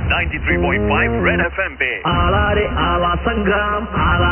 93.5 red FM पे आला रे आला संग्राम आला.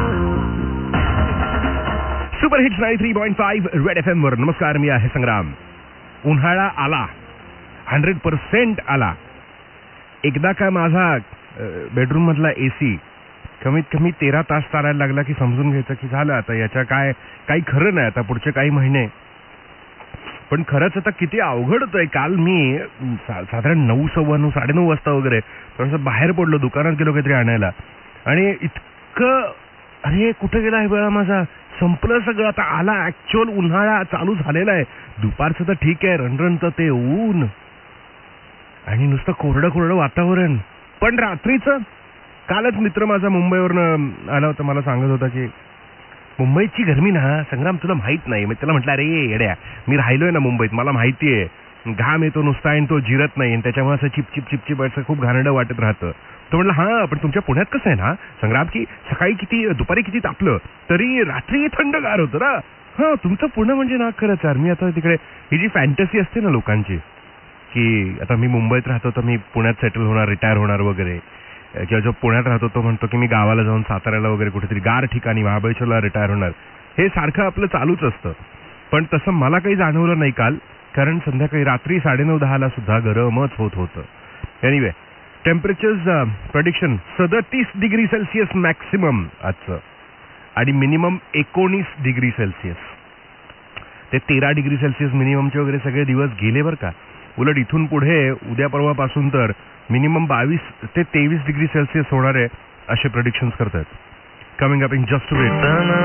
सुपर हिट्स 93.5 रेड FM वर नमस्कार. मी आहे संग्राम. उन्हाळा आला, 100% आला. एकदा का माझा बेडरूम मधला एसी कमीत कमी 13 तास चालायला लागला की समजून घ्यायचं की झालं आता याच्या काही खरं नाही आता पुढचे काही महिने. पण खरंच आता किती अवघड होतंय. काल मी साधारण 9:15 9:30 वाजता वगैरे थोडंसं बाहेर पडलो, दुकानात गेलो काहीतरी आणायला, आणि इतकं अरे कुठे गेला आहे बळा माझा, संपलं सगळं आता. आला ऍक्च्युअल उन्हाळा चालू झालेला आहे. दुपारचं तर ठीक आहे, रणरणतं ते ऊन आणि नुसतं कोरडं कोरडं वातावरण. पण रात्रीचं कालच मित्र माझा मुंबईवरनं आला होता, मला सांगत होता की मुंबईची गरमी ना संग्राम तुला माहित नाही. मी त्याला म्हटलं अरे येड्या, मी राहिलोय ना मुंबईत, मला माहिती आहे. घाम येतो नुसता आणि तो जिरत नाही आणि त्याच्यामुळे असं चिपचिप चिपचिप असं खूप घाणेरडं वाटत राहतं. तो म्हटलं हा पण तुमच्या पुण्यात कसं आहे ना संग्राम की सकाळी किती दुपारी किती तापलं तरी रात्री थंडगार होतं ना. हा तुमचं पुणे म्हणजे ना खरंच यार. मी आता तिकडे ही जी फॅन्टसी असते ना लोकांची की आता मी मुंबईत राहतो तर मी पुण्यात सेटल होणार, रिटायर होणार वगैरे, किंवा जो पुण्यात राहतो तो म्हणतो की मी गावाला जाऊन साताऱ्याला वगैरे कुठेतरी गार ठिकाणी महाबळेश्वरला रिटायर होणार. हे सारखं आपलं चालूच असतं. पण तसं मला काही जाणवलं नाही काल, कारण संध्याकाळी रात्री 9:30-10 सुद्धा गरमच होत होतं. Anyway, temperatures prediction 37 degree Celsius maximum आजचं आणि मिनिमम 19 डिग्री सेल्सिअस. ते 13 डिग्री सेल्सिअस मिनिममचे वगैरे सगळे दिवस गेले बरं का. उलट इथून पुढे उद्या परवापासून तर मिनिमम 22 ते 23 डिग्री सेल्सिअस होणार आहे असे प्रेडिक्शन्स करतात. Coming up in just wait.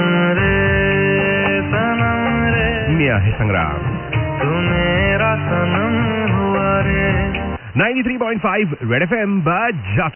मी आहे संग्राम. 93.5 red FM.